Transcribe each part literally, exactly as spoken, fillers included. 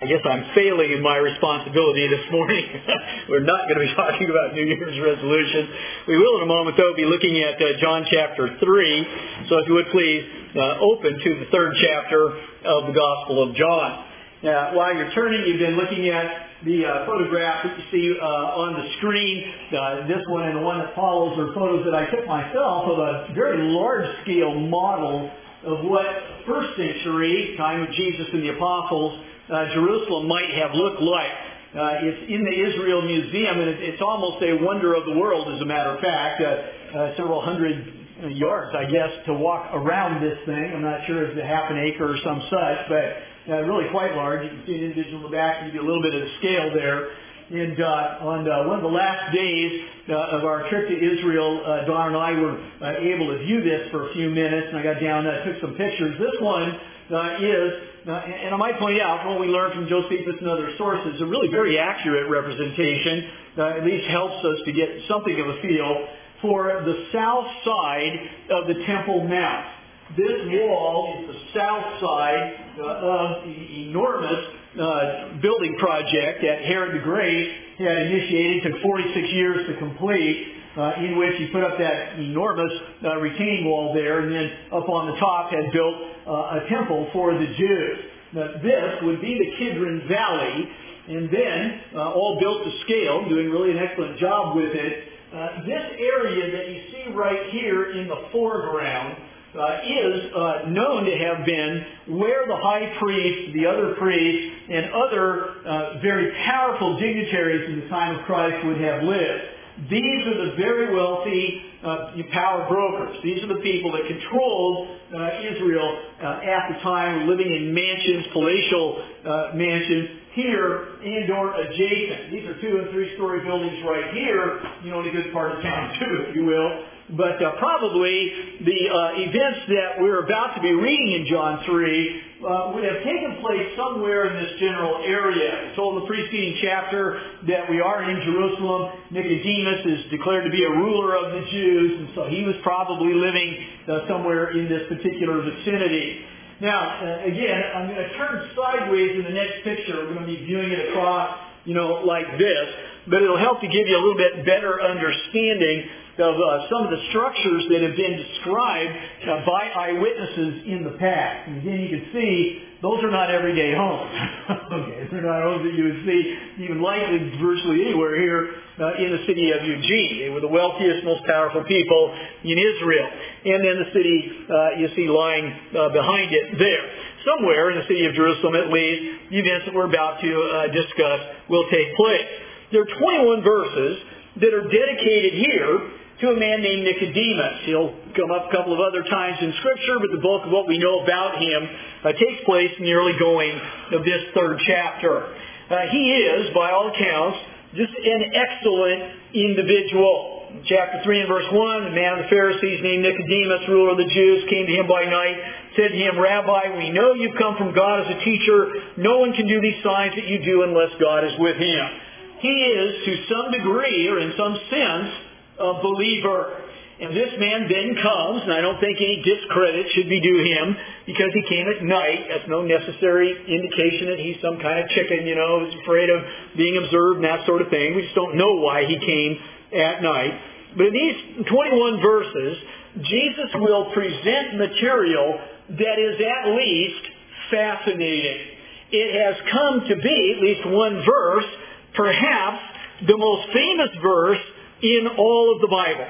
I guess I'm failing in my responsibility this morning. We're not going to be talking about New Year's resolutions. We will in a moment, though, be looking at uh, John chapter three. So if you would please uh, open to the third chapter of the Gospel of John. Now, while you're turning, you've been looking at the uh, photograph that you see uh, on the screen. Uh, this one and the one that follows are photos that I took myself of a very large-scale model of what first century, time of Jesus and the apostles, uh, Jerusalem might have looked like. Uh, it's in the Israel Museum, and it, it's almost a wonder of the world, as a matter of fact. Uh, uh, several hundred yards, I guess, to walk around this thing. I'm not sure if it's a half an acre or some such, but uh, really quite large. You can see an individual in the back, and you get a little bit of the scale there. And uh, on uh, one of the last days uh, of our trip to Israel, uh, Don and I were uh, able to view this for a few minutes, and I got down and uh, took some pictures. This one uh, is, uh, and I might point out, from what we learned from Josephus and other sources, a really very accurate representation. Uh, at least helps us to get something of a feel for the south side of the Temple Mount. This wall is the south side uh, of the enormous uh, building project that Herod the Great had initiated. It took forty-six years to complete, uh, in which he put up that enormous uh, retaining wall there, and then up on the top had built uh, a temple for the Jews. Now, this would be the Kidron Valley, and then uh, all built to scale, doing really an excellent job with it. Uh, this area that you see right here in the foreground uh, is uh, known to have been where the high priest, the other priests, and other uh, very powerful dignitaries in the time of Christ would have lived. These are the very wealthy uh, power brokers. These are the people that controlled uh, Israel uh, at the time, living in mansions, palatial uh, mansions, here and or adjacent. These are two and three story buildings right here, you know, in a good part of town too, if you will. But uh, probably the uh, events that we're about to be reading in John three uh, would have taken place somewhere in this general area. We told in the preceding chapter that we are in Jerusalem. Nicodemus is declared to be a ruler of the Jews, and so he was probably living uh, somewhere in this particular vicinity. Now, uh, again, I'm going to turn sideways in the next picture. We're going to be viewing it across, you know, like this. But it'll help to give you a little bit better understanding of uh, some of the structures that have been described uh, by eyewitnesses in the past. And again, you can see those are not everyday homes. Okay, they're not homes that you would see even likely virtually anywhere here uh, in the city of Eugene. They were the wealthiest, most powerful people in Israel. And then the city uh, you see lying uh, behind it there. Somewhere in the city of Jerusalem, at least, the events that we're about to uh, discuss will take place. There are twenty-one verses that are dedicated here to a man named Nicodemus. He'll come up a couple of other times in Scripture, but the bulk of what we know about him uh, takes place in the early going of this third chapter. Uh, he is, by all accounts, just an excellent individual. In chapter three and verse one, the man of the Pharisees named Nicodemus, ruler of the Jews, came to him by night, said to him, Rabbi, we know you've come from God as a teacher. No one can do these signs that you do unless God is with him. He is, to some degree, or in some sense, a believer. And this man then comes, and I don't think any discredit should be due him, because he came at night. That's no necessary indication that he's some kind of chicken, you know, who's afraid of being observed and that sort of thing. We just don't know why he came at night. But in these twenty-one verses, Jesus will present material that is at least fascinating. It has come to be, at least one verse, perhaps the most famous verse in all of the Bible.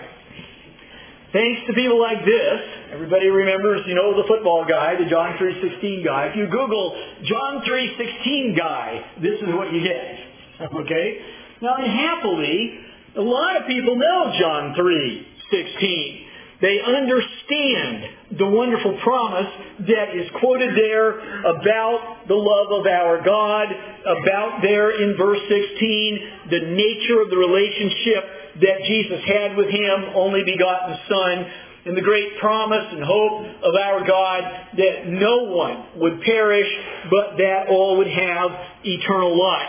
Thanks to people like this, everybody remembers, you know, the football guy, the John three sixteen guy. If you Google John three sixteen guy, this is what you get. Okay? Now, happily, a lot of people know John three sixteen. They understand the wonderful promise that is quoted there about the love of our God, about there in verse sixteen, the nature of the relationship that Jesus had with Him, only begotten Son, and the great promise and hope of our God that no one would perish, but that all would have eternal life.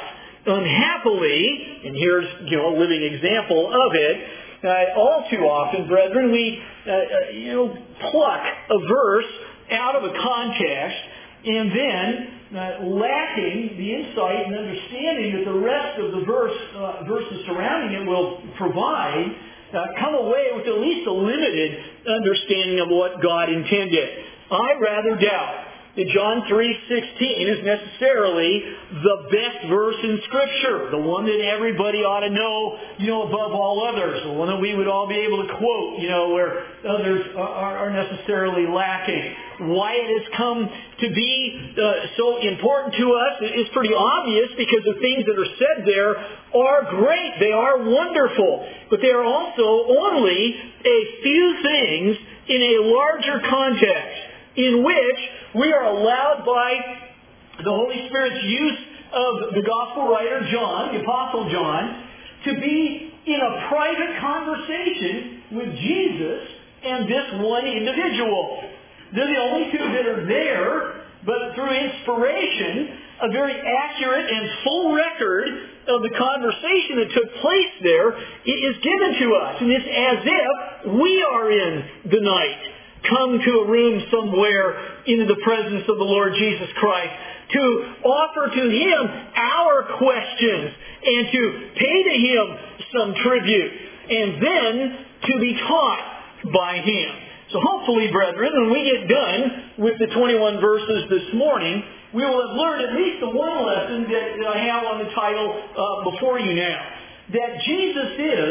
Unhappily, and here's, you know, a living example of it, uh, all too often, brethren, we, uh, uh, you know, pluck a verse out of a context and then uh, lacking the insight and understanding that the rest of the verse, uh, verses surrounding it will provide, uh, come away with at least a limited understanding of what God intended. I rather doubt that John three sixteen is necessarily the best verse in Scripture, the one that everybody ought to know, you know, above all others, the one that we would all be able to quote, you know, where others are, are necessarily lacking. Why it has come to be uh, so important to us is pretty obvious, because the things that are said there are great. They are wonderful. But they are also only a few things in a larger context in which we are allowed by the Holy Spirit's use of the Gospel writer John, the Apostle John, to be in a private conversation with Jesus and this one individual. They're the only two that are there, but through inspiration, a very accurate and full record of the conversation that took place there is given to us. And it's as if we are in the night, come to a room somewhere into the presence of the Lord Jesus Christ to offer to Him our questions and to pay to Him some tribute, and then to be taught by Him. So hopefully, brethren, when we get done with the twenty-one verses this morning, we will have learned at least the one lesson that, that I have on the title uh, before you now. That Jesus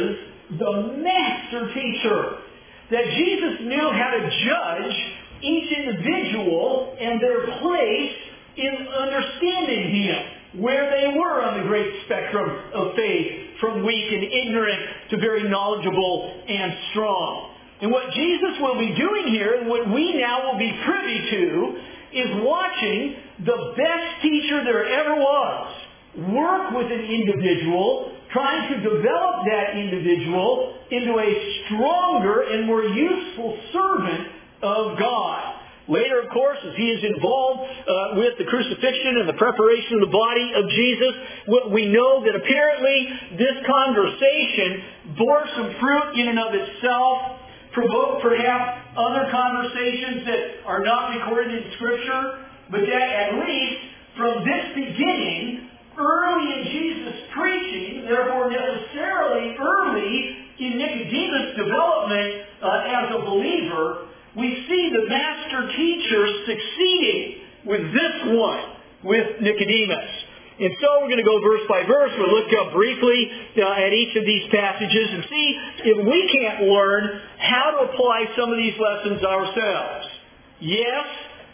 is the master teacher. That Jesus knew how to judge each individual and their place in understanding Him, where they were on the great spectrum of faith, from weak and ignorant to very knowledgeable and strong. And what Jesus will be doing here, and what we now will be privy to, is watching the best teacher there ever was work with an individual, trying to develop that individual into a stronger and more useful servant of God. Later, of course, as he is involved uh, with the crucifixion and the preparation of the body of Jesus, we know that apparently this conversation bore some fruit in and of itself, provoked perhaps other conversations that are not recorded in Scripture, but that at least from this beginning, early in Jesus' preaching, therefore necessarily early in Nicodemus' development uh, as a believer, we see the master teacher succeeding with this one, with Nicodemus. And so we're going to go verse by verse. We'll look up briefly uh, at each of these passages and see if we can't learn how to apply some of these lessons ourselves. Yes,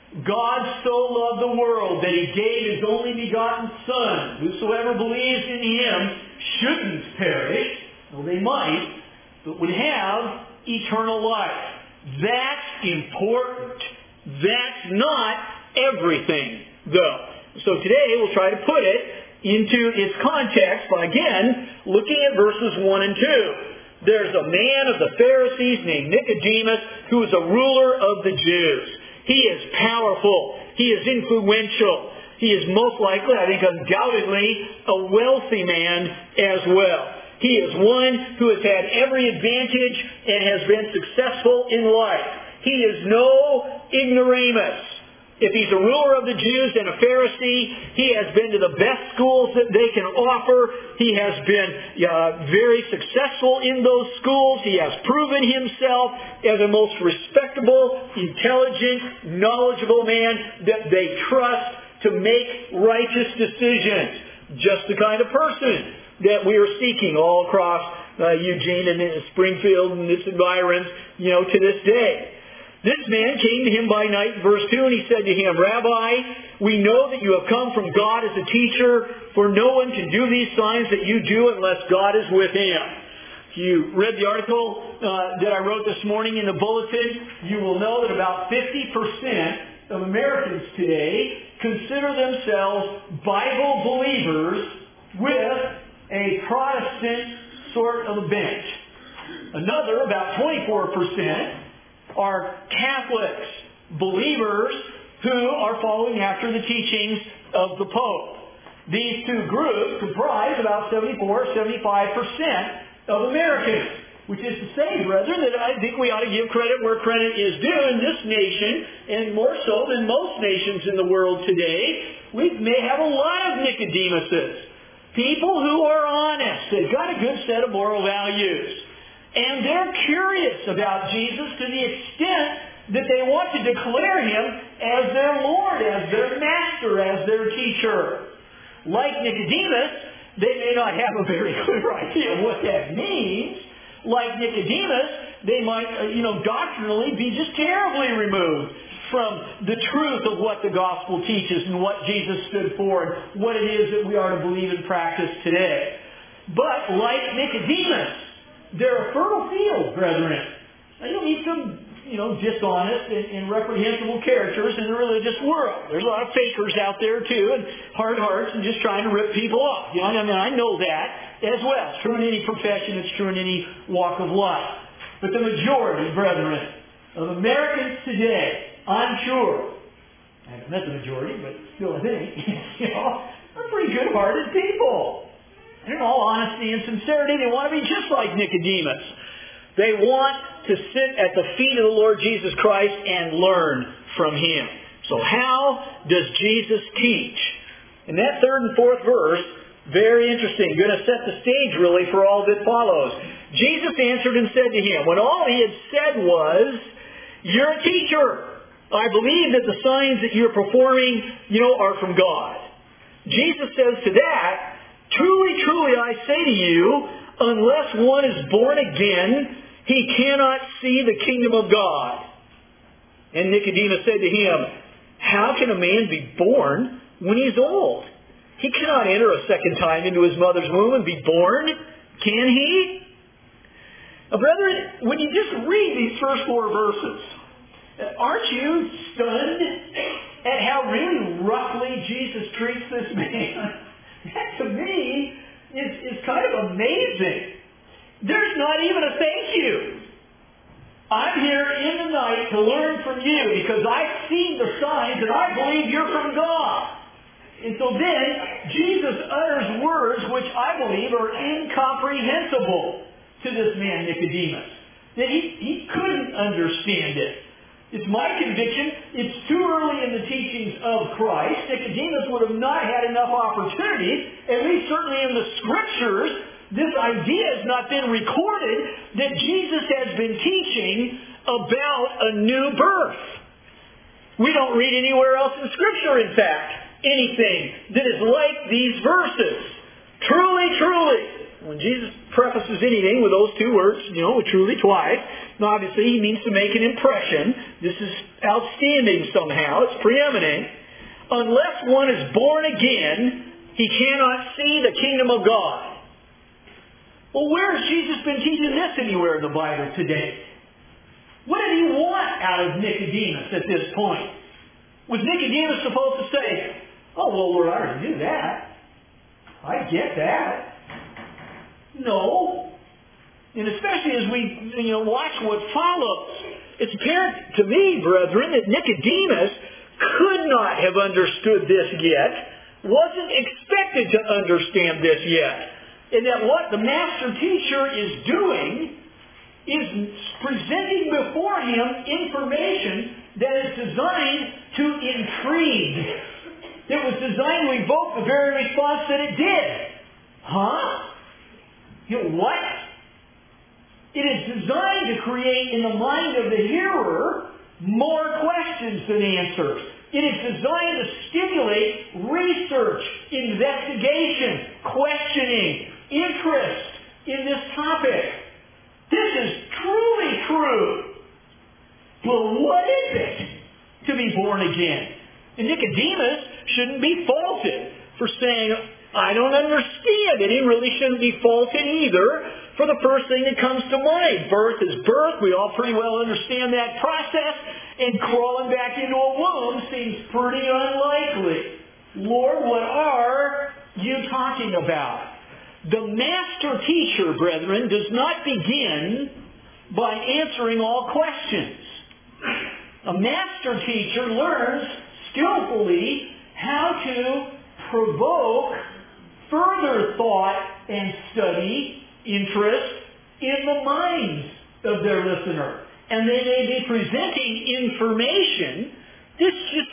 God so loved the world that He gave His only begotten Son. Whosoever believes in Him shouldn't perish, though they might, but would have eternal life. That's important. That's not everything, though. So today we'll try to put it into its context by, again, looking at verses one and two. There's a man of the Pharisees named Nicodemus who is a ruler of the Jews. He is powerful. He is influential. He is most likely, I think undoubtedly, a wealthy man as well. He is one who has had every advantage and has been successful in life. He is no ignoramus. If he's a ruler of the Jews and a Pharisee, he has been to the best schools that they can offer. He has been uh, very successful in those schools. He has proven himself as a most respectable, intelligent, knowledgeable man that they trust to make righteous decisions. Just the kind of person that we are seeking all across uh, Eugene and Springfield and its environs, you know, to this day. This man came to him by night, verse two, and he said to him, Rabbi, we know that you have come from God as a teacher, for no one can do these signs that you do unless God is with him. If you read the article uh, that I wrote this morning in the bulletin, you will know that about fifty percent of Americans today consider themselves Bible believers with a Protestant sort of a bent. Another, about twenty-four percent, are Catholics, believers who are following after the teachings of the Pope. These two groups comprise about seventy-four, seventy-five percent of Americans, which is to say, brethren, that I think we ought to give credit where credit is due in this nation, and more so than most nations in the world today. we may have a lot of Nicodemuses. People who are honest. They've got a good set of moral values. And they're curious about Jesus to the extent that they want to declare Him as their Lord, as their Master, as their teacher. Like Nicodemus, they may not have a very clear idea of what that means. Like Nicodemus, they might, uh, you know, doctrinally be just terribly removed from the truth of what the gospel teaches and what Jesus stood for and what it is that we are to believe and practice today. But like Nicodemus, they're a fertile field, brethren. Now, you'll meet some, you know, dishonest and, and reprehensible characters in the religious world. There's a lot of fakers out there too, and hard hearts and just trying to rip people off. You know, I mean, I know that as well. It's true in any profession. It's true in any walk of life. But the majority, brethren, of Americans today, I'm sure, I haven't met the majority, but still I think, you know, are pretty good-hearted people. And in all honesty and sincerity, they want to be just like Nicodemus. They want to sit at the feet of the Lord Jesus Christ and learn from Him. So how does Jesus teach? In that third and fourth verse, very interesting, going to set the stage really for all that follows. Jesus answered and said to him, when all he had said was, "You're a teacher. I believe that the signs that you're performing, you know, are from God." Jesus says to that, "Truly, truly, I say to you, unless one is born again, he cannot see the kingdom of God." And Nicodemus said to him, "How can a man be born when he's old? He cannot enter a second time into his mother's womb and be born, can he?" Now, brethren, when you just read these first four verses, aren't you stunned at how really roughly Jesus treats this man? That, to me, is, is kind of amazing. There's not even a thank you. I'm here in the night to learn from you because I've seen the signs and I believe you're from God. And so then, Jesus utters words which I believe are incomprehensible to this man, Nicodemus. That he, he couldn't understand it. It's my conviction, it's too early in the teachings of Christ. Nicodemus would have not had enough opportunity, at least certainly in the Scriptures. This idea has not been recorded that Jesus has been teaching about a new birth. We don't read anywhere else in Scripture, in fact, anything that is like these verses. Truly, truly. When Jesus prefaces anything with those two words, you know, truly twice, and obviously he means to make an impression. This is outstanding somehow. It's preeminent. Unless one is born again, he cannot see the kingdom of God. Well, where has Jesus been teaching this anywhere in the Bible today? What did he want out of Nicodemus at this point? Was Nicodemus supposed to say, "Oh, well, Lord, I already knew that. I get that"? No. And especially as we, you know, watch what follows, it's apparent to me, brethren, that Nicodemus could not have understood this yet, wasn't expected to understand this yet. And that what the master teacher is doing is presenting before him information that is designed to intrigue. It was designed to evoke the very response that it did. Huh? You know, what? It is designed to create in the mind of the hearer more questions than answers. It is designed to stimulate research, investigation, questioning, interest in this topic. This is truly true. But what is it to be born again? And Nicodemus shouldn't be faulted for saying, "I don't understand it." He really shouldn't be faulted either for the first thing that comes to mind. Birth is birth. We all pretty well understand that process. And crawling back into a womb seems pretty unlikely. Lord, what are you talking about? The master teacher, brethren, does not begin by answering all questions. A master teacher learns skillfully how to provoke further thought and study, interest in the minds of their listener. And they may be presenting information that's just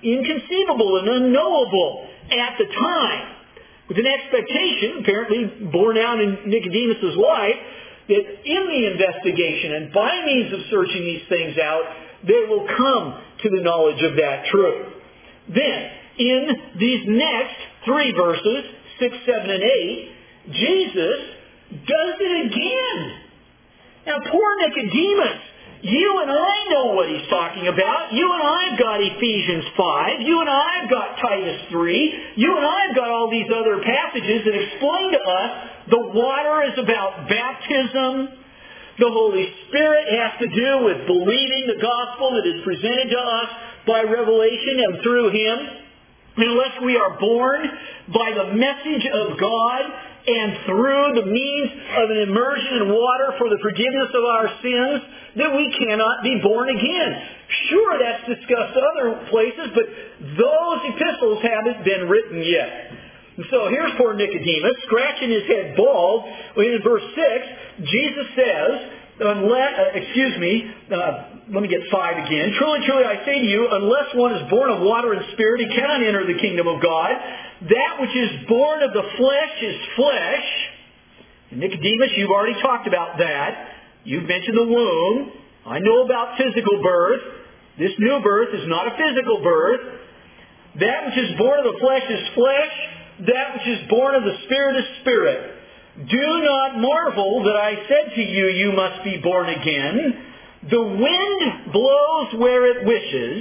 inconceivable and unknowable at the time. With an expectation, apparently borne out in Nicodemus' life, that in the investigation and by means of searching these things out, they will come to the knowledge of that truth. Then, in these next three verses, six, seven, and eight, Jesus does it again. Now, poor Nicodemus, you and I know what he's talking about. You and I have got Ephesians five. You and I have got Titus three. You and I have got all these other passages that explain to us the water is about baptism. The Holy Spirit has to do with believing the gospel that is presented to us by revelation and through Him. Unless we are born by the message of God and through the means of an immersion in water for the forgiveness of our sins, that we cannot be born again. Sure, that's discussed other places, but those epistles haven't been written yet. And so here's poor Nicodemus, scratching his head bald. In verse six, Jesus says, unless, uh, excuse me, uh, let me get five again. Truly, truly, I say to you, unless one is born of water and spirit, he cannot enter the kingdom of God. That which is born of the flesh is flesh. And Nicodemus, you've already talked about that. You've mentioned the womb. I know about physical birth. This new birth is not a physical birth. That which is born of the flesh is flesh. That which is born of the Spirit is spirit. Do not marvel that I said to you, you must be born again. The wind blows where it wishes,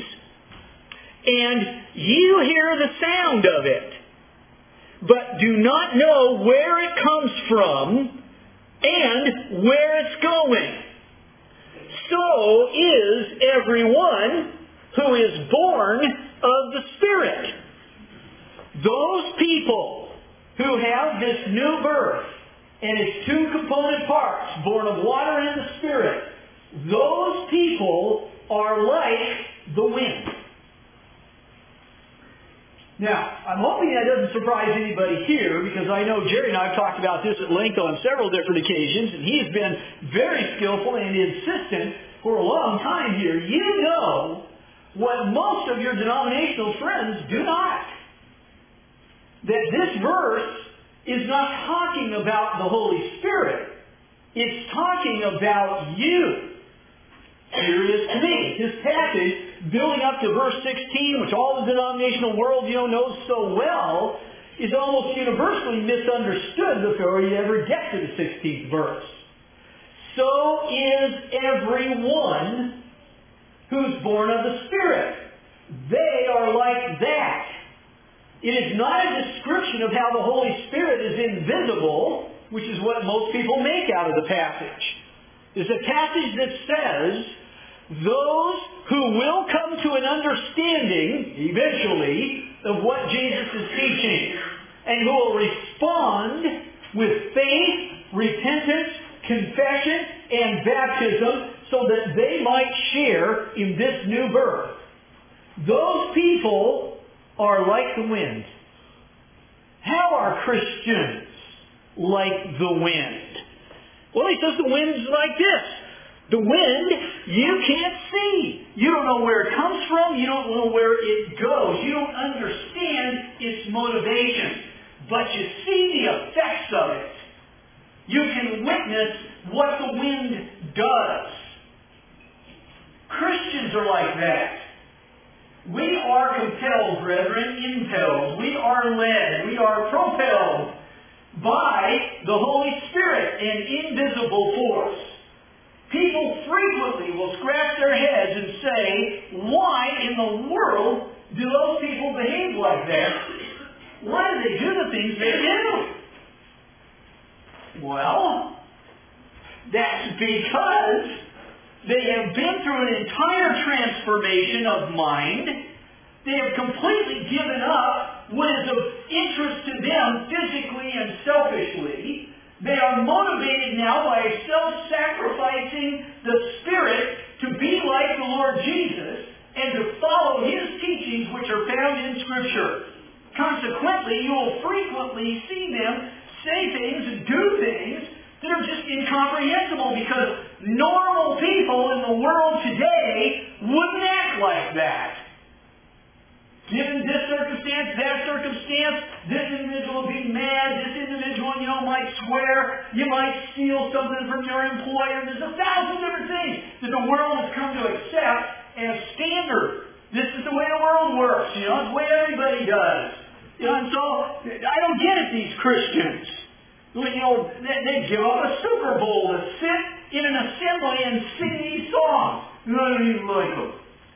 and you hear the sound of it, but do not know where it comes from and where it's going. So is everyone who is born of the Spirit. Those people who have this new birth and its two component parts, born of water and the Spirit, those people are like the wind. Now, I'm hoping that doesn't surprise anybody here, because I know Jerry and I have talked about this at length on several different occasions, and he has been very skillful and insistent for a long time here. You know what most of your denominational friends do not. That this verse is not talking about the Holy Spirit. It's talking about you. Here it is to me. This passage, building up to verse sixteen, which all the denominational world, you know, knows so well, is almost universally misunderstood before you ever get to the sixteenth verse. So is everyone who's born of the Spirit. They are like that. It is not a description of how the Holy Spirit is invisible, which is what most people make out of the passage. It's a passage that says, those who will come to an understanding, eventually, of what Jesus is teaching, and who will respond with faith, repentance, confession, and baptism, so that they might share in this new birth. Those people are like the wind. How are Christians like the wind? Well, he says the wind's like this. The wind, you can't see. You don't know where it comes from. You don't know where it goes. You don't understand its motivations. But you see the effects of it. You can witness what the wind does. Christians are like that. We are compelled, brethren, impelled. We are led. We are propelled by the Holy Spirit, an invisible force. People frequently will scratch their heads and say, why in the world do those people behave like that? Why do they do the things they do? Well, that's because they have been through an entire transformation of mind. They have completely given up what is of interest to them physically and selfishly. They are motivated now by self-sacrificing the Spirit to be like the Lord Jesus and to follow His teachings, which are found in Scripture. Consequently, you will frequently see them say things and do things that are just incomprehensible, because normal people in the world today wouldn't act like that. Given this circumstance, that circumstance, this individual will be mad, this individual, you know, might swear, you might steal something from your employer. There's a thousand different things that the world has come to accept as standard. This is the way the world works, you know, it's the way everybody does. You know, and so, I don't get it, these Christians. You know, they, they give up a Super Bowl to sit in an assembly and sing these songs. I don't even like them.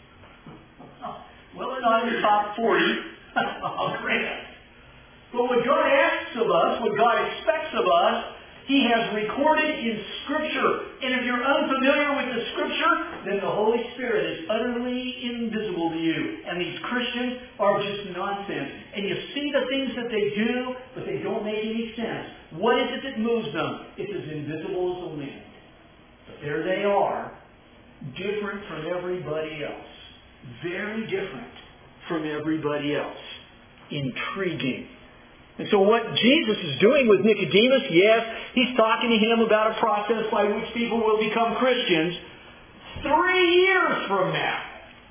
Well, they're not in the top forty. Oh, great. But what God asks of us, what God expects of us, He has recorded in Scripture. And if you're unfamiliar with the Scripture, then the Holy Spirit is utterly invisible to you. And these Christians are just nonsense. And you see the things that they do, but they don't make any sense. What is it that moves them? It's as invisible as the wind. But there they are, different from everybody else. Very different from everybody else. Intriguing. And so what Jesus is doing with Nicodemus, yes, he's talking to him about a process by which people will become Christians three years from now.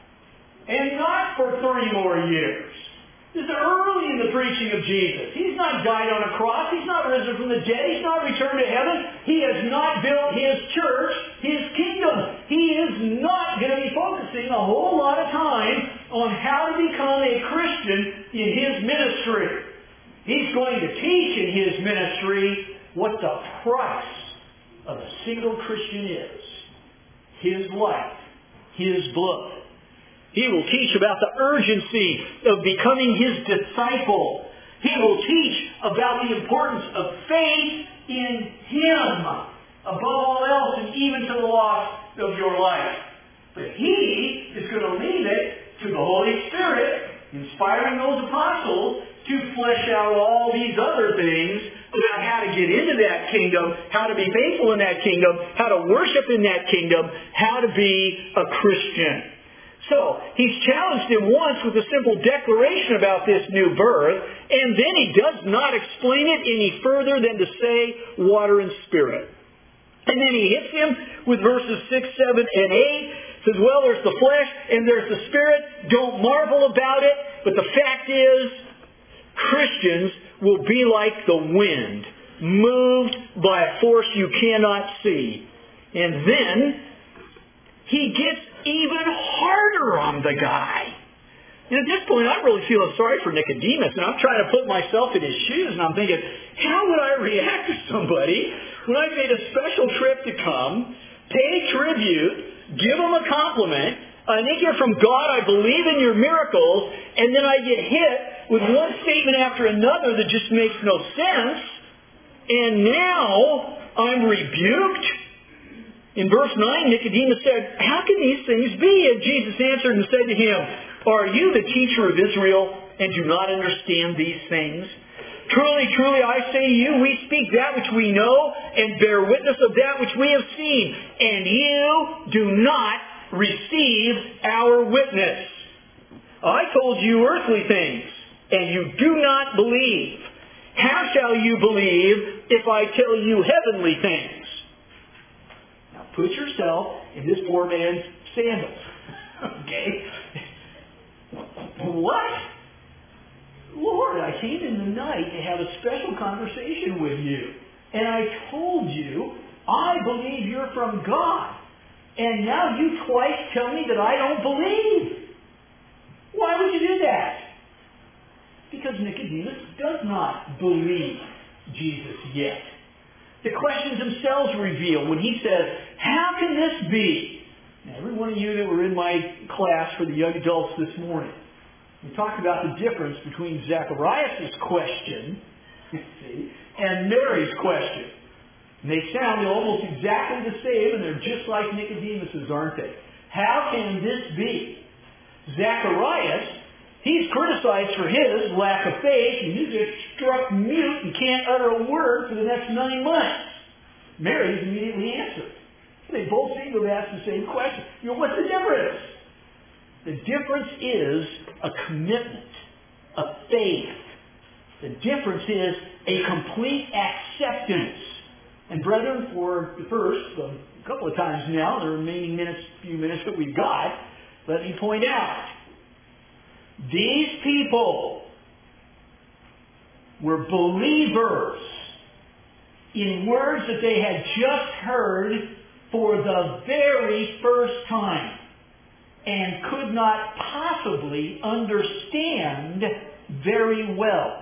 And not for three more years. This is early in the preaching of Jesus. He's not died on a cross. He's not risen from the dead. He's not returned to heaven. He has not built His church, His kingdom. He is not going to be focusing a whole lot of time on how to become a Christian in His ministry. He's going to teach in His ministry what the price of a single Christian is. His life, His blood. He will teach about the urgency of becoming His disciple. He will teach about the importance of faith in Him above all else and even to the loss of your life. But He is going to leave it to the Holy Spirit, inspiring those apostles to flesh out all these other things about how to get into that kingdom, how to be faithful in that kingdom, how to worship in that kingdom, how to be a Christian. So, he's challenged him once with a simple declaration about this new birth, and then he does not explain it any further than to say water and spirit. And then he hits him with verses six, seven, and eight. Says, well, there's the flesh and there's the spirit. Don't marvel about it. But the fact is, Christians will be like the wind, moved by a force you cannot see. And then he gets even harder on the guy. And at this point, I'm really feeling sorry for Nicodemus, and I'm trying to put myself in his shoes, and I'm thinking, how would I react to somebody when I made a special trip to come, pay tribute, give him a compliment, I think you're from God, I believe in your miracles, and then I get hit with one statement after another that just makes no sense, and now I'm rebuked? In verse nine, Nicodemus said, how can these things be? And Jesus answered and said to him, are you the teacher of Israel and do not understand these things? Truly, truly, I say to you, we speak that which we know and bear witness of that which we have seen, and you do not receive our witness. I told you earthly things, and you do not believe. How shall you believe if I tell you heavenly things? Put yourself in this poor man's sandals. Okay? What? Lord, I came in the night to have a special conversation with you. And I told you, I believe you're from God. And now you twice tell me that I don't believe. Why would you do that? Because Nicodemus does not believe Jesus yet. The questions themselves reveal when he says, how can this be? Now, every one of you that were in my class for the young adults this morning, we talked about the difference between Zacharias' question see, and Mary's question. And they sound almost exactly the same, and they're just like Nicodemus's, aren't they? How can this be? Zacharias, he's criticized for his lack of faith, and he's just struck mute and can't utter a word for the next nine months. Mary's immediately answered. They both seem to have asked the same question. You know, what's the difference? The difference is a commitment, a faith. The difference is a complete acceptance. And brethren, for the first, a couple of times now, the remaining minutes, few minutes that we've got, let me point out. These people were believers in words that they had just heard for the very first time and could not possibly understand very well.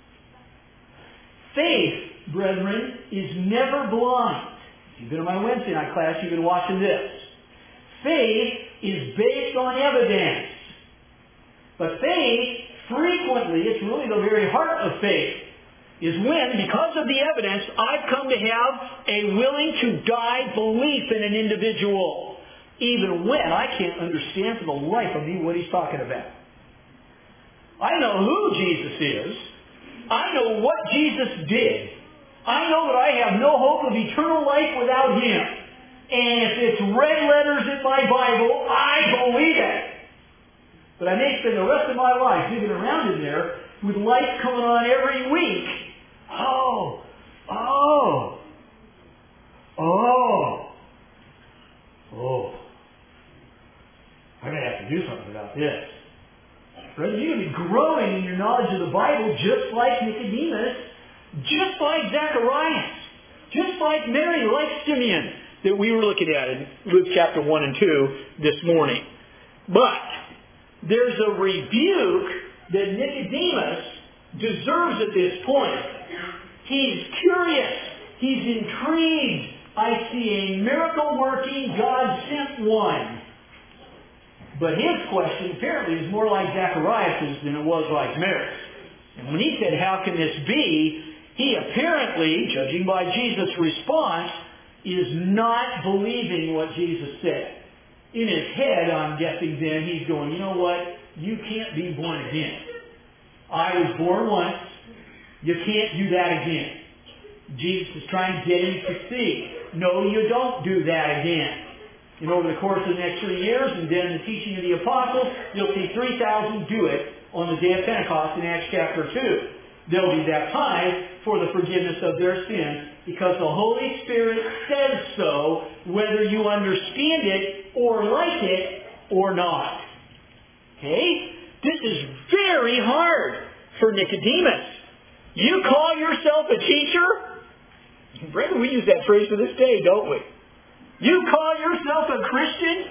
Faith, brethren, is never blind. If you've been in my Wednesday night class, you've been watching this. Faith is based on evidence. But faith, frequently, it's really the very heart of faith, is when, because of the evidence, I've come to have a willing to die belief in an individual, even when I can't understand for the life of me what he's talking about. I know who Jesus is. I know what Jesus did. I know that I have no hope of eternal life without Him. And if it's red letters in my Bible, I believe it. But I may spend the rest of my life digging around in there with lights coming on every week. Oh, oh, oh, oh. I'm going to have to do something about this. Right? You're going to be growing in your knowledge of the Bible just like Nicodemus, just like Zacharias, just like Mary, like Simeon, that we were looking at in Luke chapter one and two this morning. But there's a rebuke that Nicodemus deserves at this point. He's curious. He's intrigued. I see a miracle-working, God-sent one. But his question apparently is more like Zacharias' than it was like Mary's. And when he said, how can this be? He apparently, judging by Jesus' response, is not believing what Jesus said. In his head, I'm guessing then, he's going, you know what? You can't be born again. I was born once. You can't do that again. Jesus is trying to get him to see. No, you don't do that again. And over the course of the next three years, and then the teaching of the apostles, you'll see three thousand do it on the day of Pentecost in Acts chapter two. They'll be baptized for the forgiveness of their sins because the Holy Spirit says so, whether you understand it or like it or not. Okay? This is very hard for Nicodemus. You call yourself a teacher? Brethren, we use that phrase to this day, don't we? You call yourself a Christian?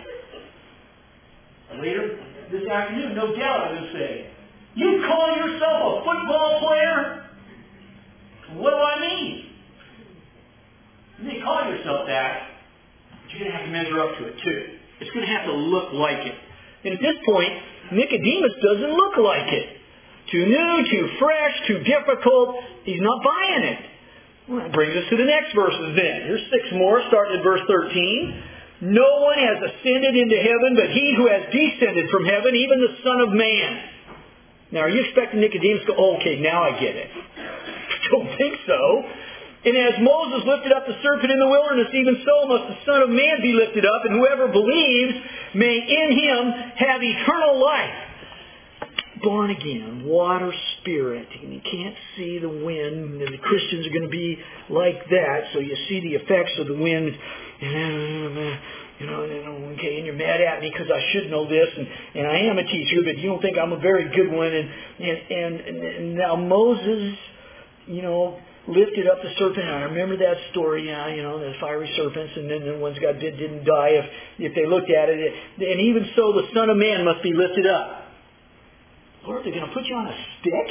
Later this afternoon, no doubt I will say, you call yourself a football player? What do I mean? You may call yourself that, but you're going to have to measure up to it too. It's going to have to look like it. And at this point, Nicodemus doesn't look like it. Too new, too fresh, too difficult. He's not buying it. Well, that brings us to the next verses then. Here's six more, starting at verse thirteen. No one has ascended into heaven but he who has descended from heaven, even the Son of Man. Now, are you expecting Nicodemus to go, oh, okay, now I get it? I don't think so. And as Moses lifted up the serpent in the wilderness, even so must the Son of Man be lifted up, and whoever believes may in Him have eternal life. Born again, water, spirit, and you can't see the wind, and the Christians are going to be like that, so you see the effects of the wind, and, you know, okay, and you're mad at me because I should know this, and, and I am a teacher, but you don't think I'm a very good one, and, and, and, and now Moses, you know, lifted up the serpent. I remember that story, yeah, you know, the fiery serpents, and then the ones got bit didn't die if, if they looked at it, and even so the Son of Man must be lifted up. Lord, they're going to put you on a stick?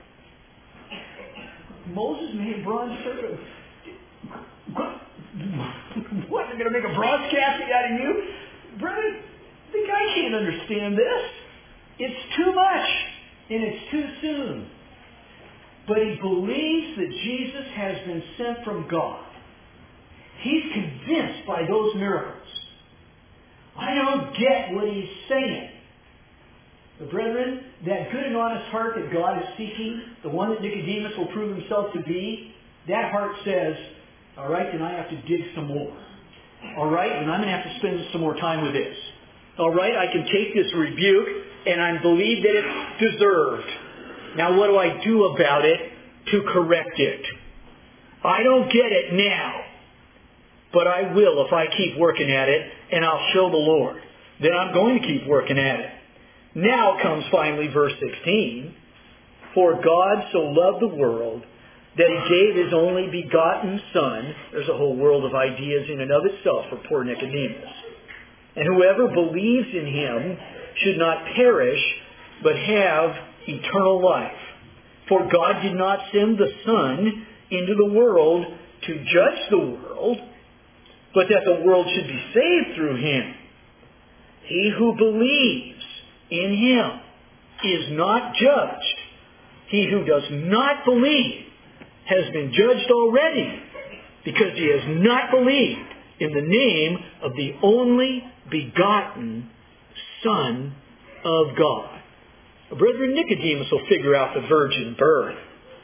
Moses made a bronze serpent. What? They're going to make a bronze casting out of you? Brother, the guy can't understand this. It's too much, and it's too soon. But he believes that Jesus has been sent from God. He's convinced by those miracles. I don't get what he's saying. But brethren, that good and honest heart that God is seeking, the one that Nicodemus will prove himself to be, that heart says, all right, then I have to dig some more. All right, then I'm going to have to spend some more time with this. All right, I can take this rebuke and I believe that it's deserved. Now what do I do about it to correct it? I don't get it now, but I will if I keep working at it, and I'll show the Lord that I'm going to keep working at it. Now comes finally verse sixteen. For God so loved the world that He gave His only begotten Son. There's a whole world of ideas in and of itself for poor Nicodemus. And whoever believes in Him should not perish, but have eternal life. For God did not send the Son into the world to judge the world, but that the world should be saved through Him. He who believes in Him is not judged. He who does not believe has been judged already, because he has not believed in the name of the only begotten Son of God. Brethren, Nicodemus will figure out the virgin birth.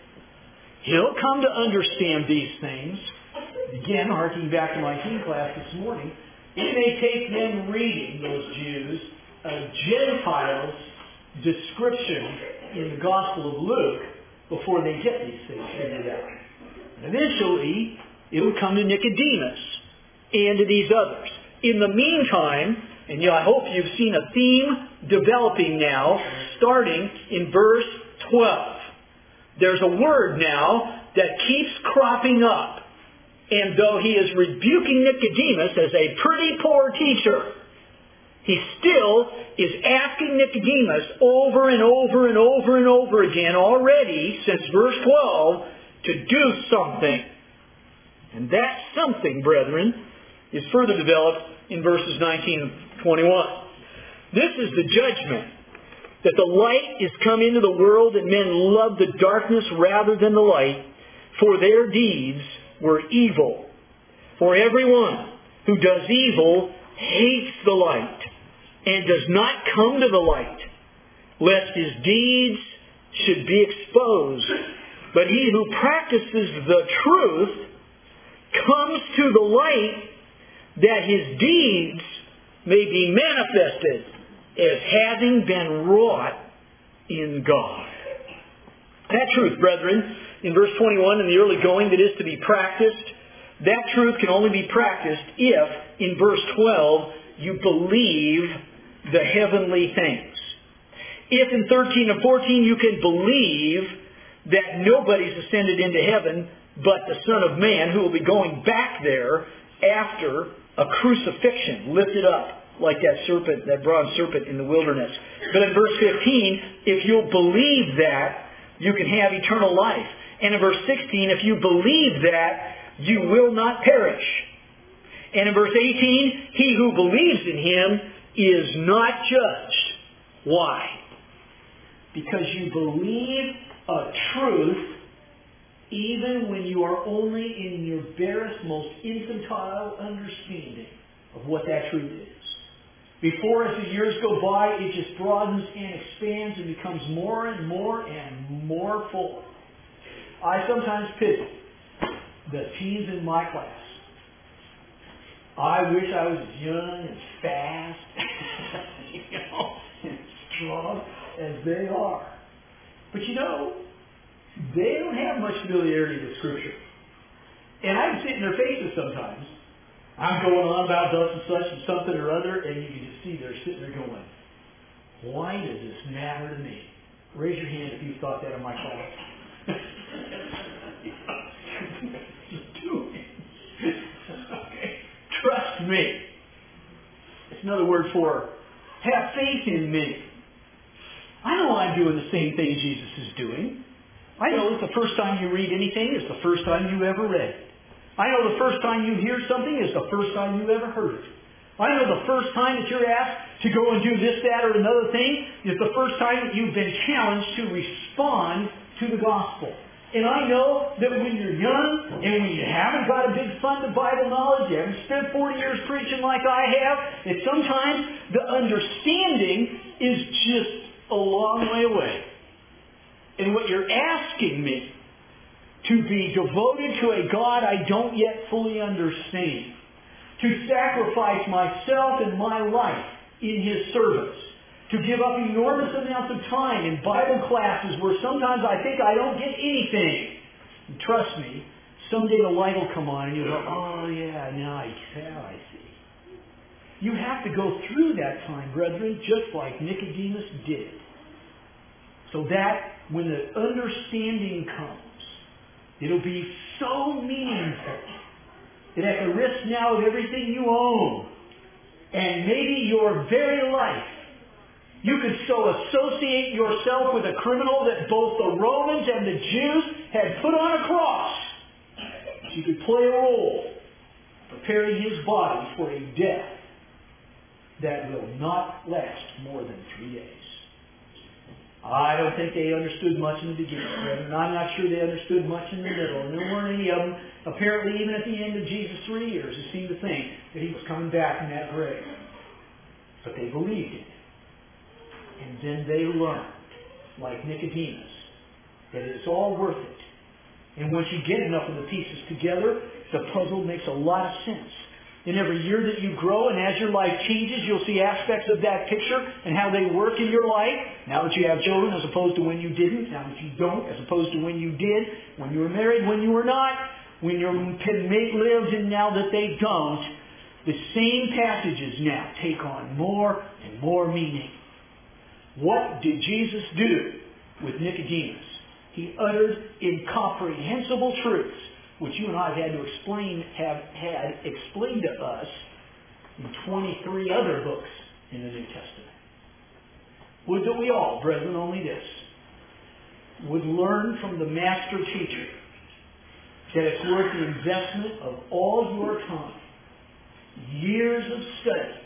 He'll come to understand these things. Again, harking back to my teen class this morning, it may take them reading, those Jews, a Gentile's description in the Gospel of Luke before they get these things figured out. And eventually, it will come to Nicodemus and to these others. In the meantime, and you know, I hope you've seen a theme developing now, starting in verse twelve. There's a word now that keeps cropping up. And though he is rebuking Nicodemus as a pretty poor teacher, he still is asking Nicodemus over and over and over and over again already since verse twelve to do something. And that something, brethren, is further developed in verses nineteen and twenty-one. This is the judgment, that the light is come into the world, and men love the darkness rather than the light, for their deeds were evil. For everyone who does evil hates the light, and does not come to the light, lest his deeds should be exposed. But he who practices the truth comes to the light, that his deeds may be manifested as having been wrought in God. That truth, brethren, in verse twenty-one, in the early going that is to be practiced, that truth can only be practiced if, in verse twelve, you believe the heavenly things. If in thirteen and fourteen you can believe that nobody's ascended into heaven but the Son of Man, who will be going back there after a crucifixion, lifted up like that serpent, that bronze serpent in the wilderness. But in verse fifteen, if you'll believe that, you can have eternal life. And in verse sixteen, if you believe that, you will not perish. And in verse eighteen, he who believes in Him is not judged. Why? Because you believe a truth even when you are only in your barest, most infantile understanding of what that truth is. Before, as the years go by, it just broadens and expands and becomes more and more and more full. I sometimes pity the teens in my class. I wish I was as young and fast, you know, and strong as they are. But you know, they don't have much familiarity with Scripture. And I can sit in their faces sometimes. I'm going on about thus and such and something or other, and you can just see they're sitting there going, why does this matter to me? Raise your hand if you've thought that in my class. Do it. Okay. Trust me. It's another word for have faith in me. I know I'm doing the same thing Jesus is doing. I know that the first time you read anything is the first time you ever read it. I know the first time you hear something is the first time you ever heard it. I know the first time that you're asked to go and do this, that, or another thing is the first time that you've been challenged to respond to the gospel. And I know that when you're young and when you haven't got a big fund of Bible knowledge, you haven't spent forty years preaching like I have, that sometimes the understanding is just a long way away. And what you're asking me to be devoted to a God I don't yet fully understand, to sacrifice myself and my life in His service, to give up enormous amounts of time in Bible classes where sometimes I think I don't get anything. And trust me, someday the light will come on and you'll go, oh yeah, now I, now I see. You have to go through that time, brethren, just like Nicodemus did. So that when the understanding comes, it'll be so meaningful that at the risk now of everything you own, and maybe your very life, you could so associate yourself with a criminal that both the Romans and the Jews had put on a cross. You could play a role preparing his body for a death that will not last more than three days. I don't think they understood much in the beginning, and I'm not sure they understood much in the middle, and there weren't any of them, apparently even at the end of Jesus' three years, who seemed to think that he was coming back in that grave. But they believed it. And then they learned, like Nicodemus, that it's all worth it. And once you get enough of the pieces together, the puzzle makes a lot of sense. And every year that you grow, and as your life changes, you'll see aspects of that picture and how they work in your life. Now that you have children as opposed to when you didn't. Now that you don't as opposed to when you did. When you were married, when you were not. When your mate lived and now that they don't. The same passages now take on more and more meaning. What did Jesus do with Nicodemus? He uttered incomprehensible truths, which you and I have had to explain, have had explained to us in twenty-three other books in the New Testament. Would that we all, brethren, only this, would learn from the master teacher that it's worth the investment of all your time, years of study,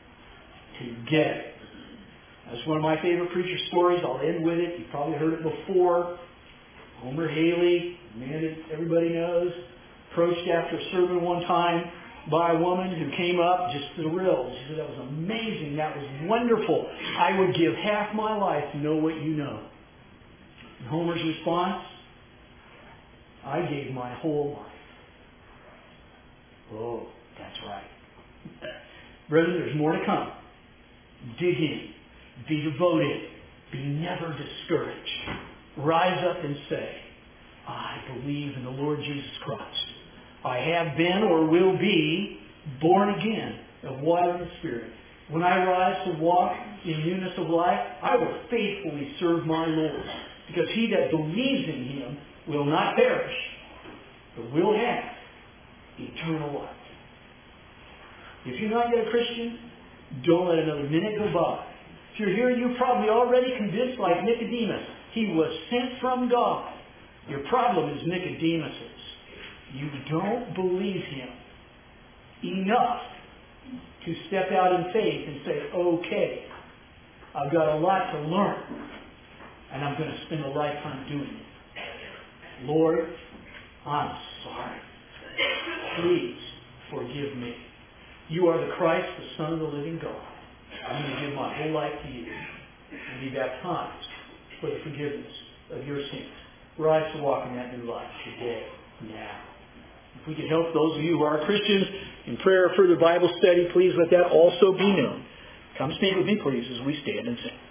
to get it. That's one of my favorite preacher stories. I'll end with it. You've probably heard it before. Homer Haley, a man that everybody knows, approached after a sermon one time by a woman who came up just thrilled. She said, "That was amazing. That was wonderful. I would give half my life to know what you know." And Homer's response, "I gave my whole life." Oh, that's right. Brethren, there's more to come. Dig in. Be devoted. Be never discouraged. Rise up and say, "I believe in the Lord Jesus Christ. I have been or will be born again of water and Spirit. When I rise to walk in newness of life, I will faithfully serve my Lord, because he that believes in him will not perish, but will have eternal life." If you're not yet a Christian, don't let another minute go by. If you're here, you're probably already convinced, like Nicodemus, he was sent from God. Your problem is Nicodemus's. You don't believe him enough to step out in faith and say, "Okay, I've got a lot to learn, and I'm going to spend a lifetime doing it. Lord, I'm sorry. Please forgive me. You are the Christ, the Son of the living God. I'm going to give my whole life to you and be baptized for the forgiveness of your sins." Rise to walk in that new life today, now. If we could help those of you who are Christians in prayer or further Bible study, please let that also be known. Come speak with me, please, as we stand and sing.